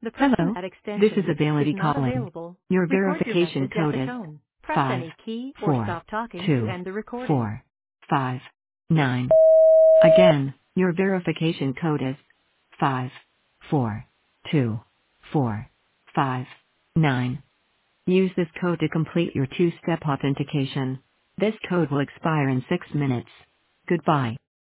The person Hello, at this is extension is Ability not calling. available. Your Record your verification message at code the is tone. Press five, any key or four, stop talking to two, end the recording. 4, 5, 9. Again, your verification code is 5, 4, 2, 4, 5, 9. Use this code to complete your two-step authentication. This code will expire in 6 minutes. Goodbye.